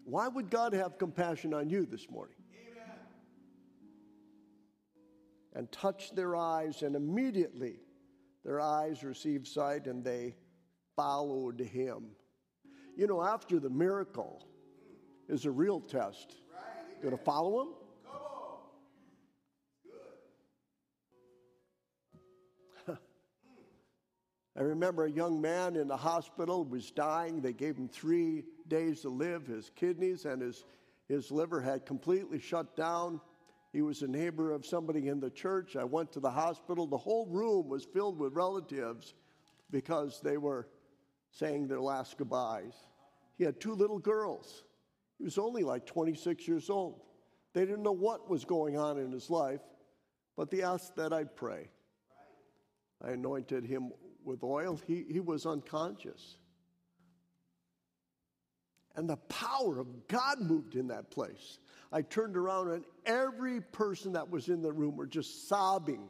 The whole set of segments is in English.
Why would God have compassion on you this morning? Amen. And touched their eyes, and immediately their eyes received sight, and they followed him. You know, after the miracle is a real test. Right. Going to follow him? Come on. Good. I remember a young man in the hospital was dying. They gave him 3 days to live. His kidneys and his liver had completely shut down. He was a neighbor of somebody in the church. I went to the hospital. The whole room was filled with relatives because they were saying their last goodbyes. He had 2 little girls. He was only like 26 years old. They didn't know what was going on in his life, but they asked that I pray. I anointed him with oil. He was unconscious. And the power of God moved in that place. I turned around and every person that was in the room were just sobbing.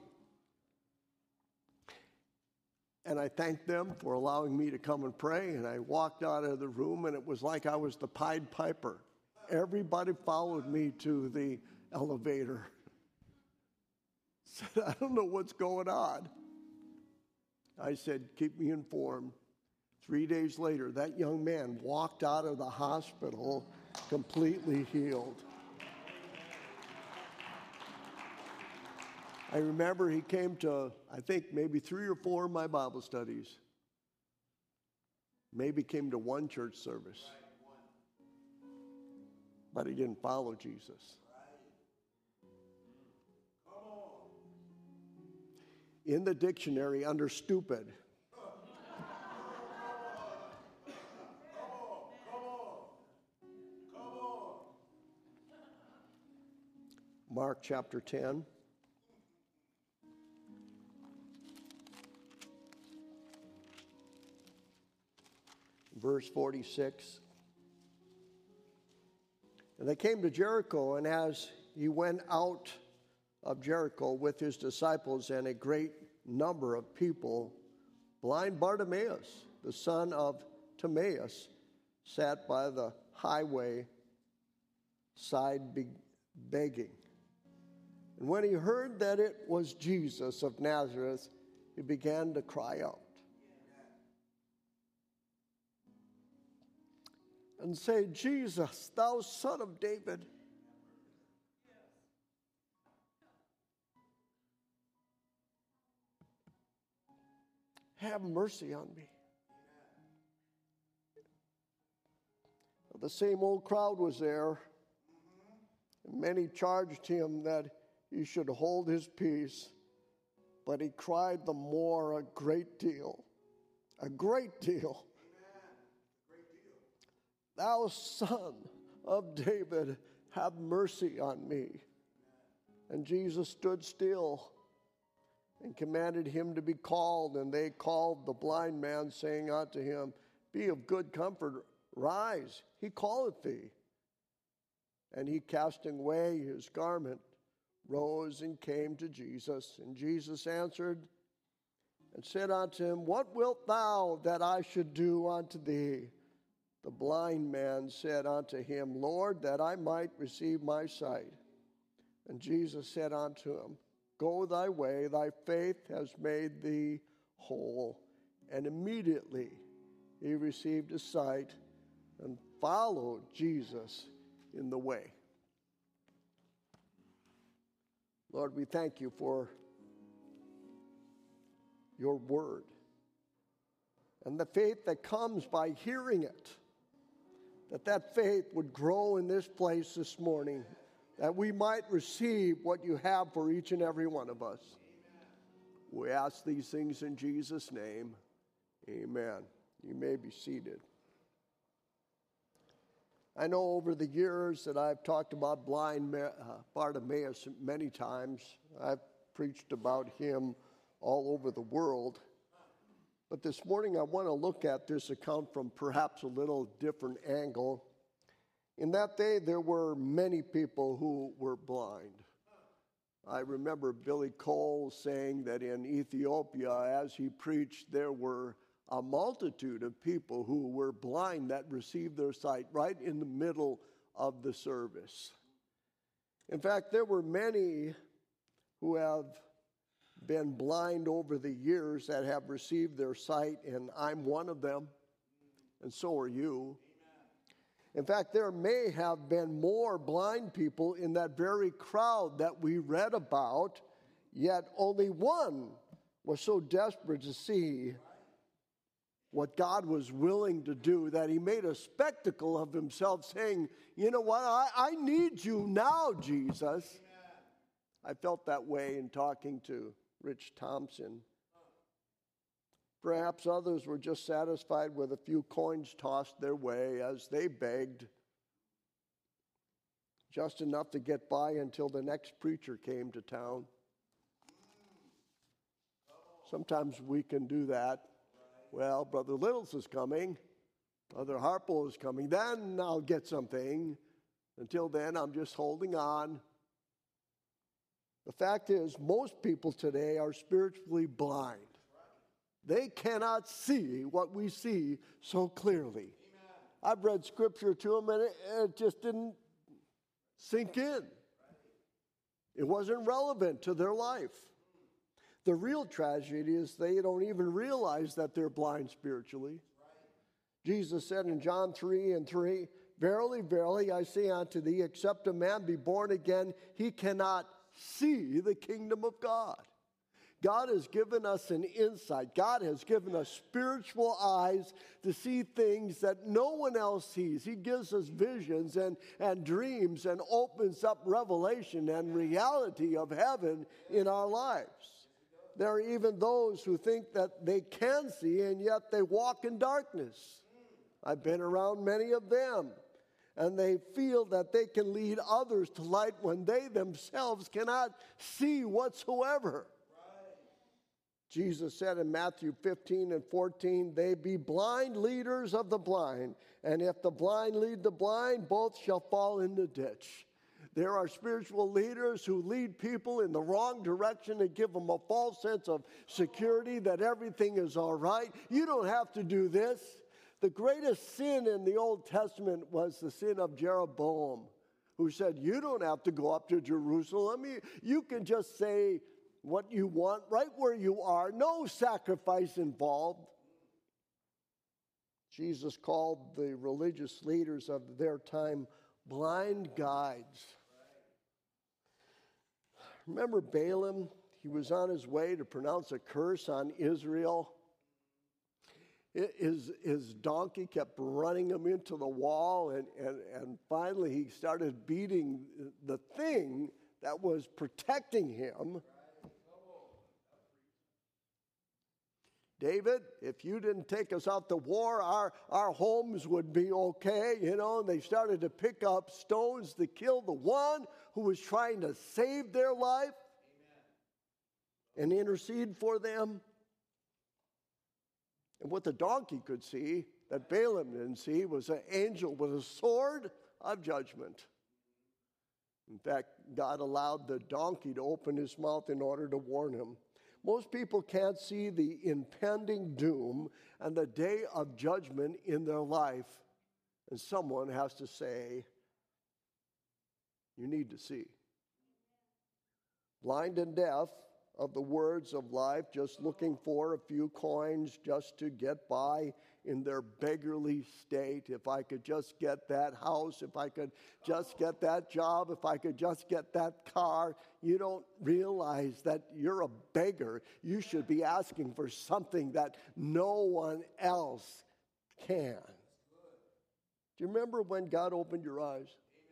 And I thanked them for allowing me to come and pray. And I walked out of the room and it was like I was the Pied Piper. Everybody followed me to the elevator. Said, I don't know what's going on. I said, keep me informed. 3 days later, that young man walked out of the hospital completely healed. I remember he came to, I think, maybe 3 or 4 of my Bible studies. Maybe came to 1 church service. But he didn't follow Jesus. In the dictionary, under stupid, Mark chapter 10. Verse 46. And they came to Jericho, and as he went out of Jericho with his disciples and a great number of people, blind Bartimaeus, the son of Timaeus, sat by the highway side begging. And when he heard that it was Jesus of Nazareth, he began to cry out and say, Jesus, thou son of David, have mercy on me. The same old crowd was there, and many charged him that he should hold his peace, but he cried the more a great deal. Thou son of David, have mercy on me. And Jesus stood still and commanded him to be called. And they called the blind man, saying unto him, Be of good comfort, rise, he calleth thee. And he, casting away his garment, rose and came to Jesus. And Jesus answered and said unto him, What wilt thou that I should do unto thee? The blind man said unto him, Lord, that I might receive my sight. And Jesus said unto him, Go thy way, thy faith has made thee whole. And immediately he received his sight and followed Jesus in the way. Lord, we thank you for your word and the faith that comes by hearing it. That faith would grow in this place this morning, that we might receive what you have for each and every one of us. Amen. We ask these things in Jesus' name. Amen. You may be seated. I know over the years that I've talked about blind Bartimaeus many times. I've preached about him all over the world. But this morning I want to look at this account from perhaps a little different angle. In that day, there were many people who were blind. I remember Billy Cole saying that in Ethiopia, as he preached, there were a multitude of people who were blind that received their sight right in the middle of the service. In fact, there were many who have been blind over the years that have received their sight, and I'm one of them, and so are you. In fact, there may have been more blind people in that very crowd that we read about, yet only one was so desperate to see what God was willing to do that he made a spectacle of himself, saying, you know what, I need you now, Jesus. Amen. I felt that way in talking to Rich Thompson. Perhaps others were just satisfied with a few coins tossed their way as they begged, just enough to get by until the next preacher came to town. Sometimes we can do that. Well, Brother Littles is coming. Brother Harpo is coming. Then I'll get something. Until then, I'm just holding on. The fact is, most people today are spiritually blind. They cannot see what we see so clearly. I've read scripture to them, and it just didn't sink in. It wasn't relevant to their life. The real tragedy is they don't even realize that they're blind spiritually. Jesus said in John 3:3, verily, verily, I say unto thee, except a man be born again, he cannot see the kingdom of God. God has given us an insight. God has given us spiritual eyes to see things that no one else sees. He gives us visions and dreams and opens up revelation and reality of heaven in our lives. There are even those who think that they can see, and yet they walk in darkness. I've been around many of them, and they feel that they can lead others to light when they themselves cannot see whatsoever. Jesus said in Matthew 15:14, they be blind leaders of the blind, and if the blind lead the blind, both shall fall in the ditch. There are spiritual leaders who lead people in the wrong direction and give them a false sense of security that everything is all right. You don't have to do this. The greatest sin in the Old Testament was the sin of Jeroboam, who said, you don't have to go up to Jerusalem. You can just say what you want right where you are. No sacrifice involved. Jesus called the religious leaders of their time blind guides. Remember Balaam? He was on his way to pronounce a curse on Israel. His donkey kept running him into the wall, and finally he started beating the thing that was protecting him. David, if you didn't take us out to war, our homes would be okay, and they started to pick up stones to kill the one who was trying to save their life. Amen. And intercede for them. And what the donkey could see, that Balaam didn't see, was an angel with a sword of judgment. In fact, God allowed the donkey to open his mouth in order to warn him. Most people can't see the impending doom and the day of judgment in their life. And someone has to say, you need to see. Blind and deaf of the words of life, just looking for a few coins just to get by in their beggarly state. If I could just get that house, if I could just get that job, if I could just get that car. You don't realize that you're a beggar. You should be asking for something that no one else can. Do you remember when God opened your eyes?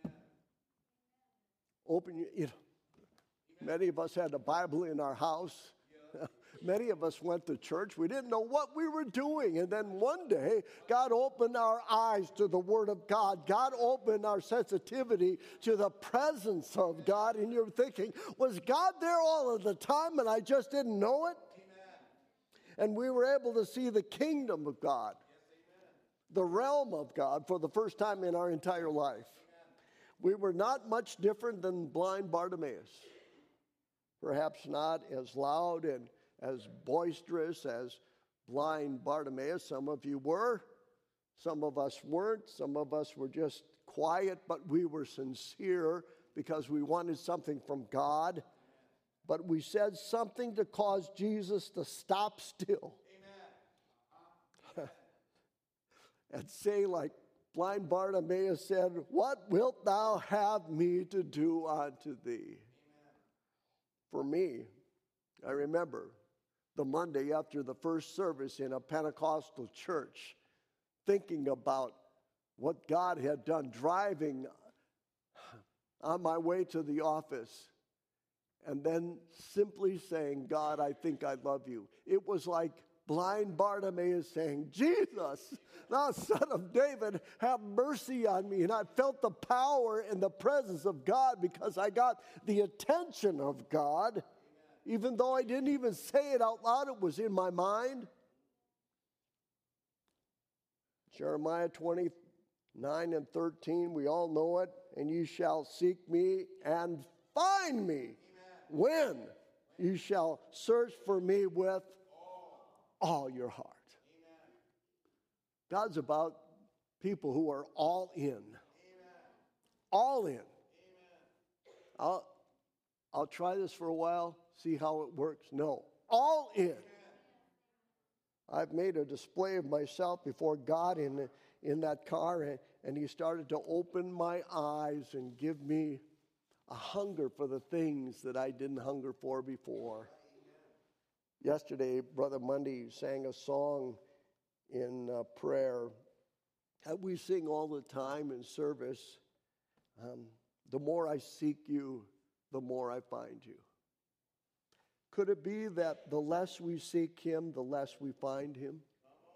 Many of us had a Bible in our house. Many of us went to church. We didn't know what we were doing. And then one day, God opened our eyes to the Word of God. God opened our sensitivity to the presence of God. And you're thinking, was God there all of the time and I just didn't know it? Amen. And we were able to see the kingdom of God, the realm of God for the first time in our entire life. Amen. We were not much different than blind Bartimaeus. Perhaps not as loud and as boisterous as blind Bartimaeus. Some of you were. Some of us weren't. Some of us were just quiet, but we were sincere because we wanted something from God. But we said something to cause Jesus to stop still. Amen. And say, like blind Bartimaeus said, "What wilt thou have me to do unto thee?" Amen. For me, I remember the Monday after the first service in a Pentecostal church, thinking about what God had done, driving on my way to the office, and then simply saying, "God, I think I love you." It was like blind Bartimaeus saying, "Jesus, thou Son of David, have mercy on me." And I felt the power and the presence of God because I got the attention of God. Even though I didn't even say it out loud, it was in my mind. Jeremiah 29 and 13, we all know it. "And you shall seek me and find me." Amen. When? "You shall search for me with all your heart." Amen. God's about people who are all in. Amen. All in. Amen. I'll try this for a while, see how it works. No, all in. Amen. I've made a display of myself before God in that car, and he started to open my eyes and give me a hunger for the things that I didn't hunger for before. Yesterday, Brother Mundy sang a song in prayer that we sing all the time in service. The more I seek you, the more I find you. Could it be that the less we seek him, the less we find him?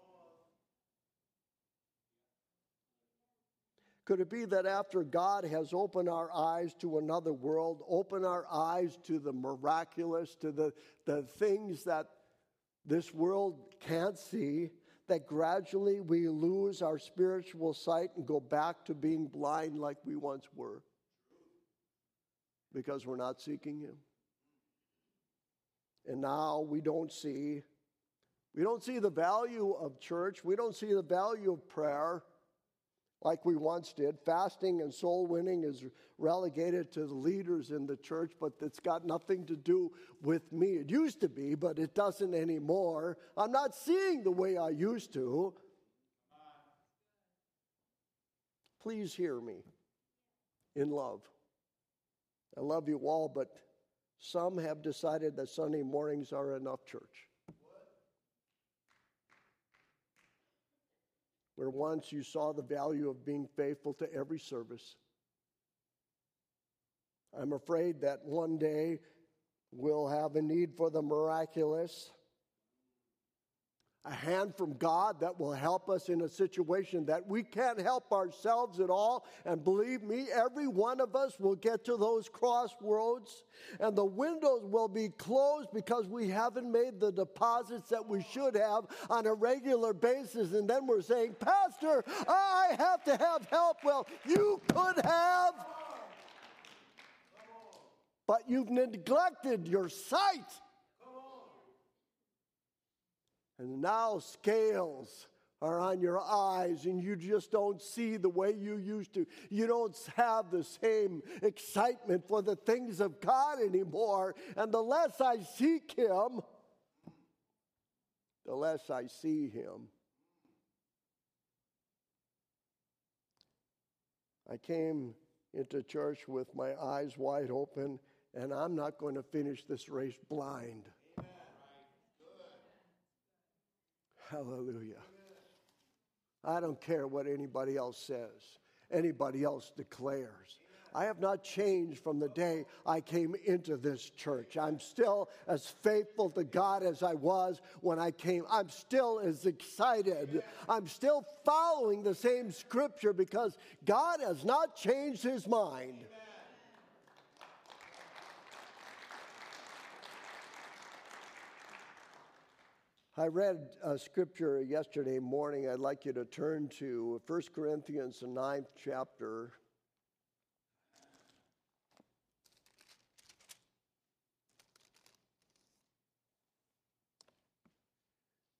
Could it be that after God has opened our eyes to another world, opened our eyes to the miraculous, to the things that this world can't see, that gradually we lose our spiritual sight and go back to being blind like we once were? Because we're not seeking him. And now we don't see the value of church. We don't see the value of prayer like we once did. Fasting and soul winning is relegated to the leaders in the church, but it's got nothing to do with me. It used to be, but it doesn't anymore. I'm not seeing the way I used to. Please hear me in love. I love you all, but some have decided that Sunday mornings are enough church. Where once you saw the value of being faithful to every service. I'm afraid that one day we'll have a need for the miraculous, a hand from God that will help us in a situation that we can't help ourselves at all. And believe me, every one of us will get to those crossroads and the windows will be closed because we haven't made the deposits that we should have on a regular basis. And then we're saying, "Pastor, I have to have help." Well, you could have, but you've neglected your sight. And now scales are on your eyes and you just don't see the way you used to. You don't have the same excitement for the things of God anymore. And the less I seek him, the less I see him. I came into church with my eyes wide open, and I'm not going to finish this race blind. Hallelujah. I don't care what anybody else says, anybody else declares. I have not changed from the day I came into this church. I'm still as faithful to God as I was when I came. I'm still as excited. I'm still following the same scripture because God has not changed his mind. I read a scripture yesterday morning. I'd like you to turn to 1 Corinthians, the 9th chapter.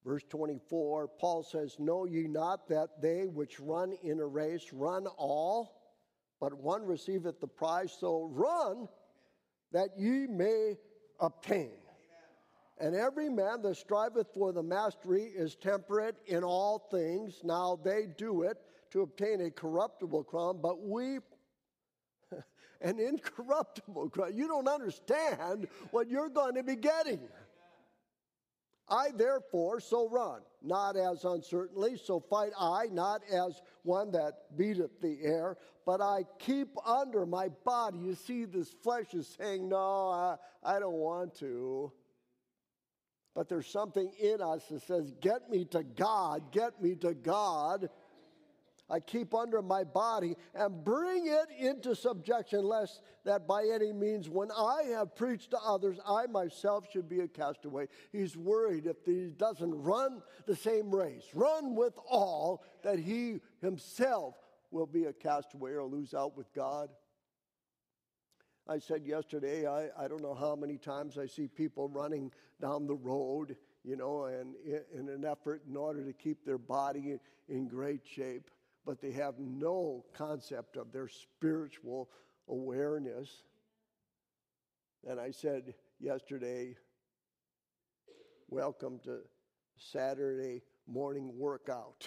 Verse 24, Paul says, know ye not that they which run in a race run all, but one receiveth the prize, so run that ye may obtain. And every man that striveth for the mastery is temperate in all things. Now they do it to obtain a corruptible crown, but we an incorruptible crown. You don't understand what you're going to be getting. I therefore so run, not as uncertainly, so fight I, not as one that beateth the air, but I keep under my body. You see, this flesh is saying, no, I don't want to. But there's something in us that says, get me to God, get me to God. I keep under my body and bring it into subjection, lest that by any means, when I have preached to others, I myself should be a castaway. He's worried if he doesn't run the same race, run with all, that he himself will be a castaway or lose out with God. I said yesterday, I don't know how many times I see people running down the road, and in an effort in order to keep their body in great shape, but they have no concept of their spiritual awareness. And I said yesterday, welcome to Saturday morning workout.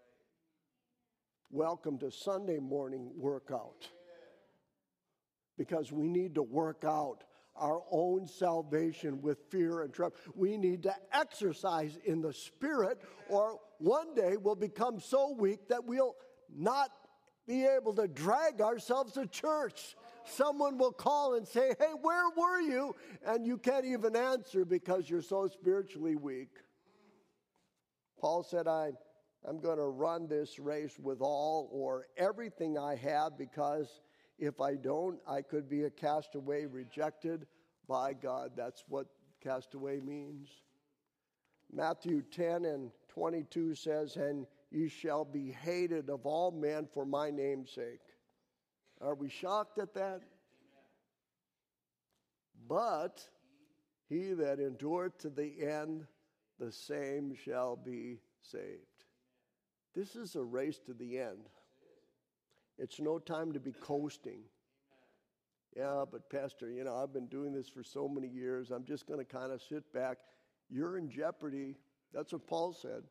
Welcome to Sunday morning workout. Because we need to work out our own salvation with fear and trembling. We need to exercise in the Spirit, or one day we'll become so weak that we'll not be able to drag ourselves to church. Someone will call and say, hey, where were you? And you can't even answer because you're so spiritually weak. Paul said, I'm going to run this race with all or everything I have, because if I don't, I could be a castaway rejected by God. That's what castaway means. Matthew 10 and 22 says, and ye shall be hated of all men for my name's sake. Are we shocked at that? But he that endureth to the end, the same shall be saved. This is a race to the end. It's no time to be coasting. Yeah, but Pastor, I've been doing this for so many years. I'm just going to kind of sit back. You're in jeopardy. That's what Paul said.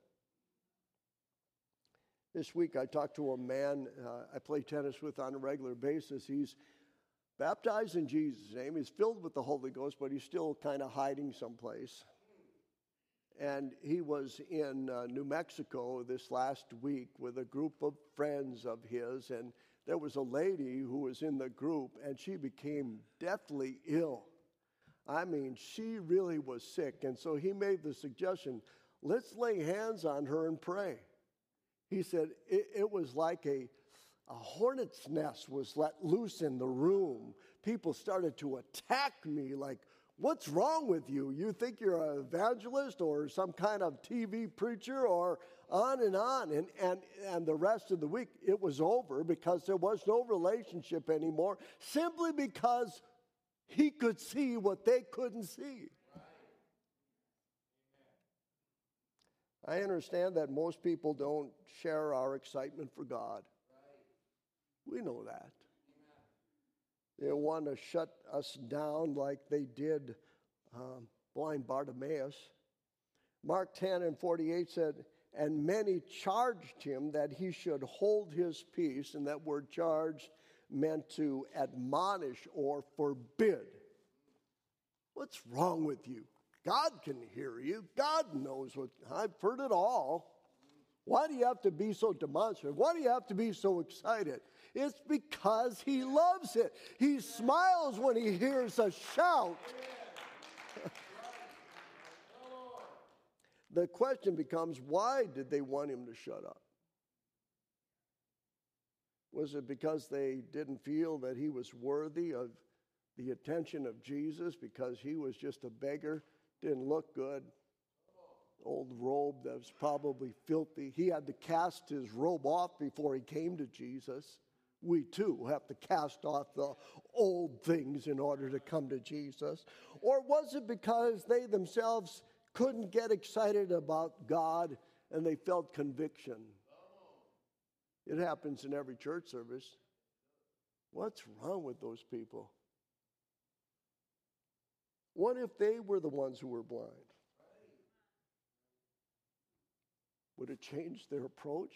This week I talked to a man I play tennis with on a regular basis. He's baptized in Jesus' name. He's filled with the Holy Ghost, but he's still kind of hiding someplace. And he was in New Mexico this last week with a group of friends of his, and there was a lady who was in the group, and she became deathly ill. I mean, she really was sick, and so he made the suggestion, let's lay hands on her and pray. He said it was like a hornet's nest was let loose in the room. People started to attack me like, what's wrong with you? You think you're an evangelist or some kind of TV preacher, or on and on. And the rest of the week, it was over because there was no relationship anymore, simply because he could see what they couldn't see. I understand that most people don't share our excitement for God. We know that. They want to shut us down like they did blind Bartimaeus. Mark 10 and 48 said, and many charged him that he should hold his peace. And that word charged meant to admonish or forbid. What's wrong with you? God can hear you. God knows what. I've heard it all. Why do you have to be so demonstrative? Why do you have to be so excited? It's because he loves it. He smiles when he hears us shout. The question becomes, why did they want him to shut up? Was it because they didn't feel that he was worthy of the attention of Jesus, because he was just a beggar, didn't look good, old robe that was probably filthy? He had to cast his robe off before he came to Jesus. We too have to cast off the old things in order to come to Jesus. Or was it because they themselves couldn't get excited about God, and they felt conviction. It happens in every church service. What's wrong with those people? What if they were the ones who were blind? Would it change their approach?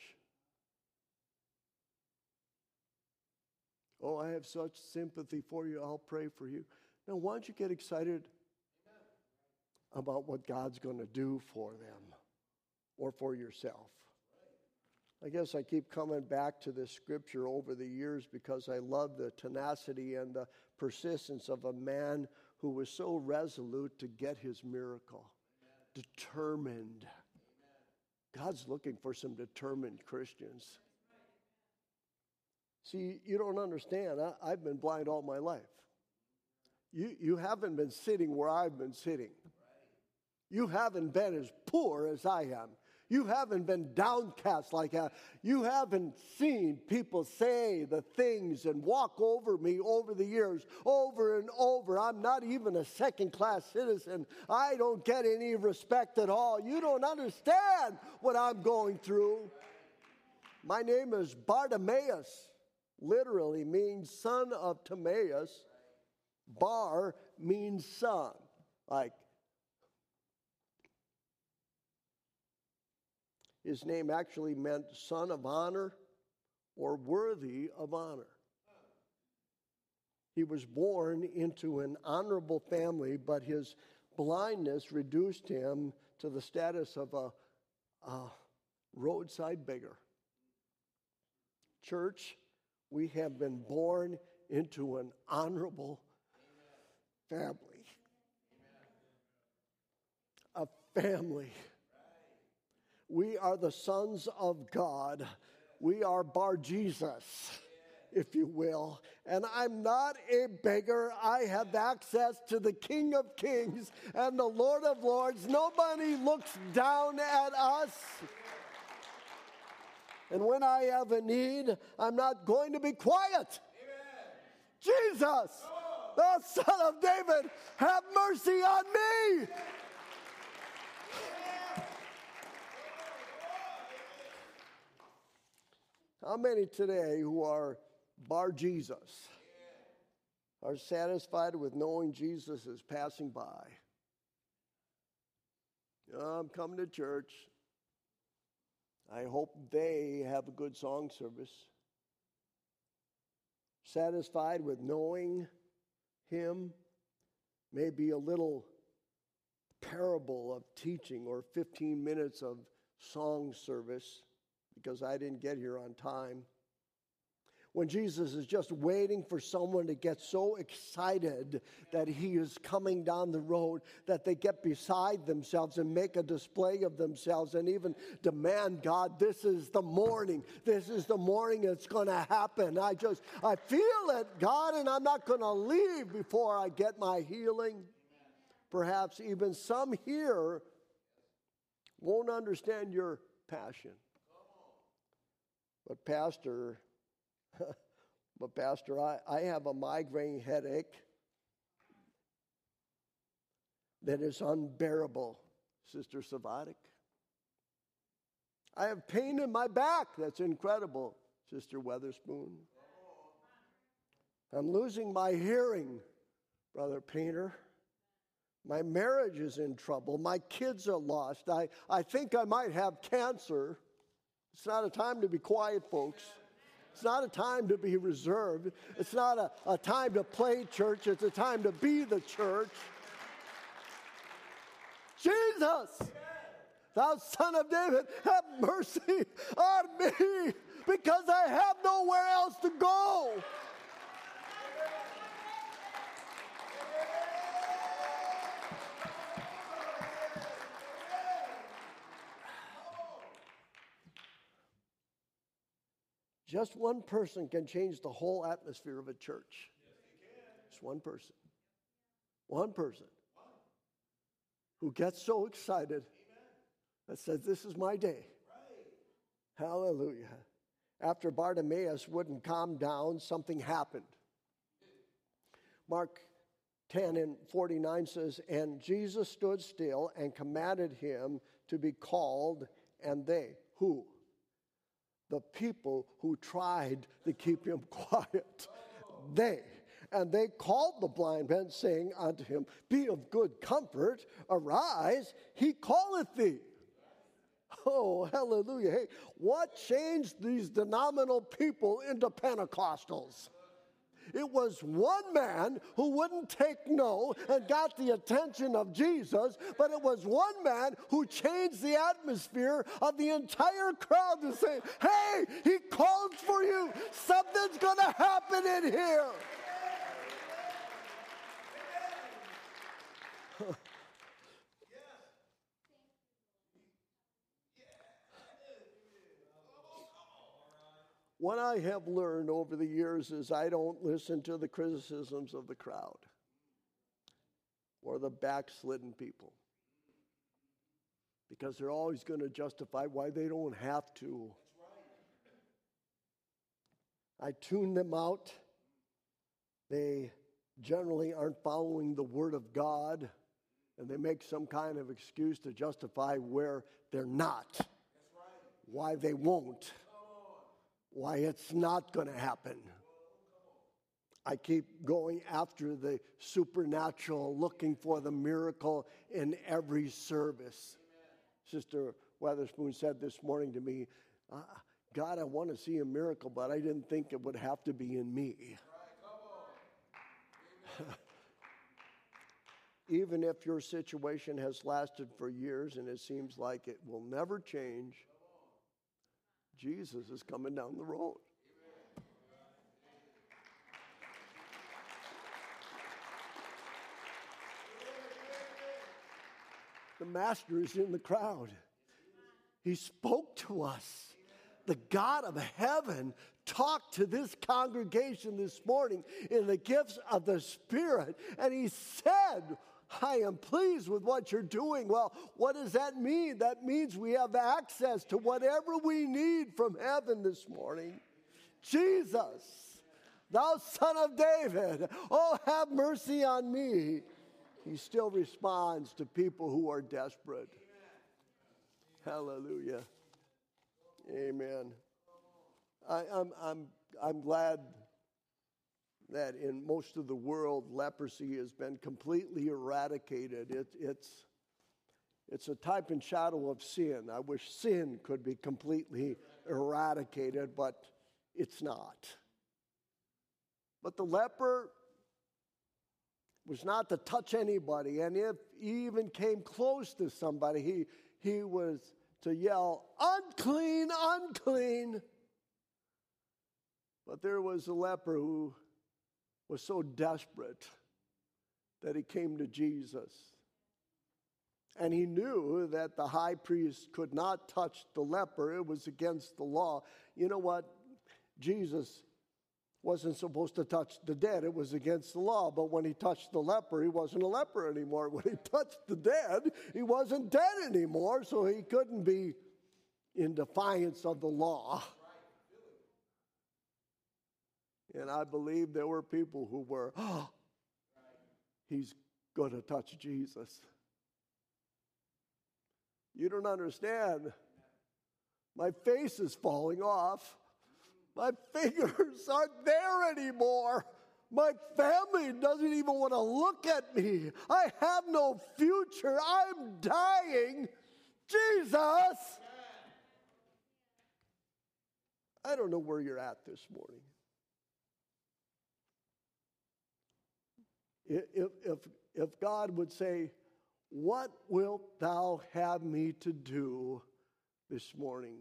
Oh, I have such sympathy for you. I'll pray for you. Now, why don't you get excited about what God's going to do for them or for yourself? I guess I keep coming back to this scripture over the years because I love the tenacity and the persistence of a man who was so resolute to get his miracle. Determined. God's looking for some determined Christians. See, you don't understand. I've been blind all my life. You haven't been sitting where I've been sitting. You haven't been as poor as I am. You haven't been downcast like that. You haven't seen people say the things and walk over me over the years, over and over. I'm not even a second-class citizen. I don't get any respect at all. You don't understand what I'm going through. My name is Bartimaeus. Literally means son of Timaeus. Bar means son. Like, his name actually meant son of honor or worthy of honor. He was born into an honorable family, but his blindness reduced him to the status of a roadside beggar. Church, we have been born into an honorable family. A family. We are the sons of God. We are Bar Jesus, if you will. And I'm not a beggar. I have access to the King of Kings and the Lord of Lords. Nobody looks down at us. And when I have a need, I'm not going to be quiet. Amen. Jesus, the Son of David, have mercy on me. How many today who are Bar Jesus are satisfied with knowing Jesus is passing by? I'm coming to church. I hope they have a good song service. Satisfied with knowing Him, maybe a little parable of teaching or 15 minutes of song service because I didn't get here on time. When Jesus is just waiting for someone to get so excited that He is coming down the road that they get beside themselves and make a display of themselves and even demand, God, this is the morning. This is the morning it's going to happen. I feel it, God, and I'm not going to leave before I get my healing. Perhaps even some here won't understand your passion. But Pastor, I have a migraine headache that is unbearable, Sister Savatic. I have pain in my back that's incredible, Sister Weatherspoon. I'm losing my hearing, Brother Painter. My marriage is in trouble. My kids are lost. I think I might have cancer. It's not a time to be quiet, folks. It's not a time to be reserved. It's not a time to play church. It's a time to be the church. Jesus, thou Son of David, have mercy on me because I have nowhere else to go. Just one person can change the whole atmosphere of a church. Just one person. One person who gets so excited that says, this is my day. Hallelujah. After Bartimaeus wouldn't calm down, something happened. Mark 10 and 49 says, and Jesus stood still and commanded him to be called, and they, who? The people who tried to keep him quiet. And they called the blind man, saying unto him, be of good comfort, arise, he calleth thee. Oh, hallelujah. Hey, what changed these denominational people into Pentecostals? It was one man who wouldn't take no and got the attention of Jesus, but it was one man who changed the atmosphere of the entire crowd to say, hey, he called for you. Something's going to happen in here. What I have learned over the years is I don't listen to the criticisms of the crowd or the backslidden people, because they're always going to justify why they don't have to. I tune them out. They generally aren't following the Word of God, and they make some kind of excuse to justify where they're not, why they won't, why it's not going to happen. I keep going after the supernatural, looking for the miracle in every service. Sister Weatherspoon said this morning to me, God, I want to see a miracle, but I didn't think it would have to be in me. Even if your situation has lasted for years and it seems like it will never change, Jesus is coming down the road. The Master is in the crowd. He spoke to us. The God of heaven talked to this congregation this morning in the gifts of the Spirit, and he said, I am pleased with what you're doing. Well, what does that mean? That means we have access to whatever we need from heaven this morning. Jesus, thou Son of David, oh, have mercy on me. He still responds to people who are desperate. Hallelujah. Amen. I'm glad that in most of the world, leprosy has been completely eradicated. It's a type and shadow of sin. I wish sin could be completely eradicated, but it's not. But the leper was not to touch anybody, and if he even came close to somebody, he was to yell, unclean, unclean. But there was a leper who was so desperate that he came to Jesus. And he knew that the high priest could not touch the leper. It was against the law. You know what? Jesus wasn't supposed to touch the dead. It was against the law. But when he touched the leper, he wasn't a leper anymore. When he touched the dead, he wasn't dead anymore, so he couldn't be in defiance of the law. And I believe there were people who were, he's going to touch Jesus. You don't understand. My face is falling off. My fingers aren't there anymore. My family doesn't even want to look at me. I have no future. I'm dying. Jesus! I don't know where you're at this morning. If God would say, what wilt thou have me to do this morning?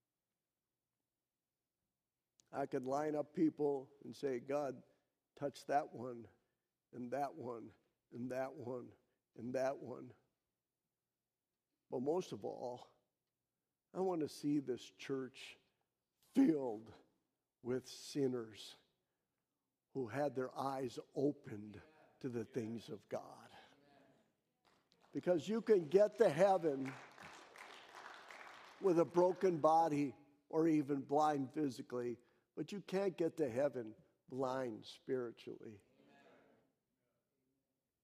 I could line up people and say, God, touch that one, and that one, and that one, and that one. But most of all, I want to see this church filled with sinners who had their eyes opened to the things of God. Because you can get to heaven with a broken body or even blind physically, but you can't get to heaven blind spiritually.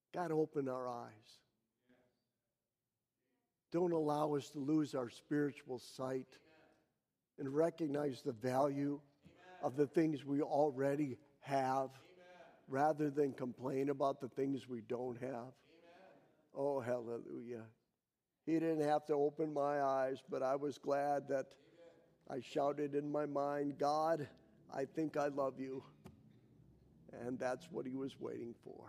God, open our eyes. Don't allow us to lose our spiritual sight and recognize the value of the things we already have rather than complain about the things we don't have. Oh, hallelujah. He didn't have to open my eyes, but I was glad that I shouted in my mind, God, I think I love you. And that's what he was waiting for.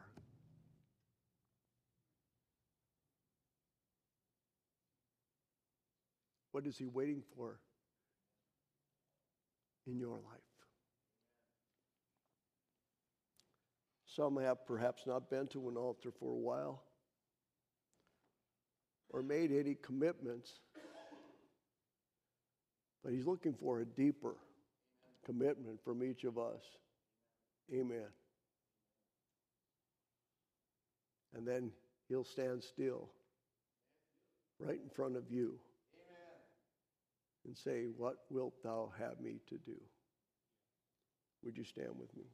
What is he waiting for in your life? Some have perhaps not been to an altar for a while or made any commitments, but he's looking for a deeper commitment from each of us. Amen. And then he'll stand still right in front of you and say, what wilt thou have me to do? Would you stand with me?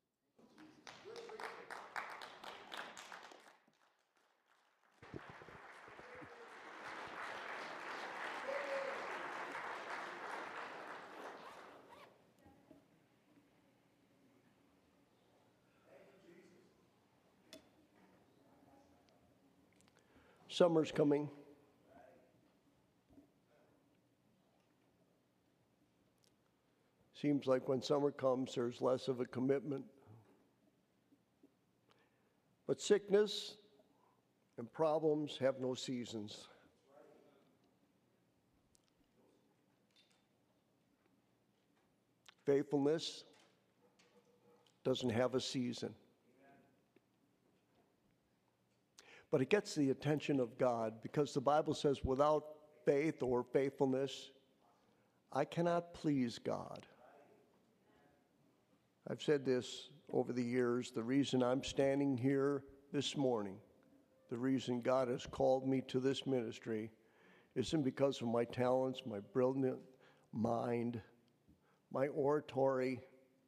Summer's coming. Seems like when summer comes, there's less of a commitment. But sickness and problems have no seasons. Faithfulness doesn't have a season. But it gets the attention of God because the Bible says without faith or faithfulness, I cannot please God. I've said this over the years. The reason I'm standing here this morning, the reason God has called me to this ministry, isn't because of my talents, my brilliant mind, my oratory,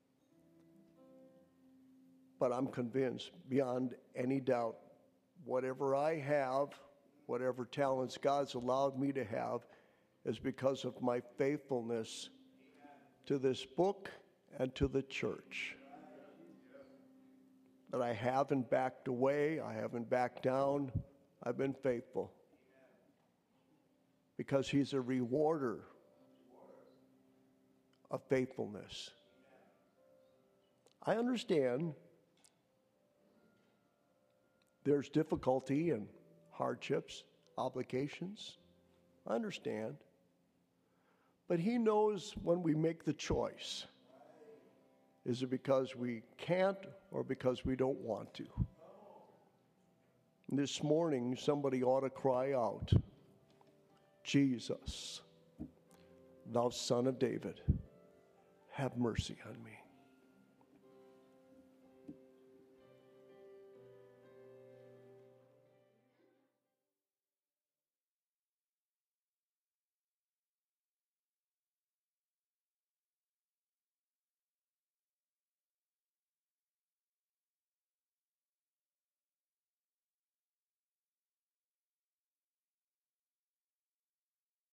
but I'm convinced beyond any doubt, whatever I have, whatever talents God's allowed me to have, is because of my faithfulness to this book and to the church. That I haven't backed away, I haven't backed down, I've been faithful. Because he's a rewarder of faithfulness. I understand there's difficulty and hardships, obligations. I understand. But he knows when we make the choice. Is it because we can't or because we don't want to? This morning, somebody ought to cry out, Jesus, thou Son of David, have mercy on me.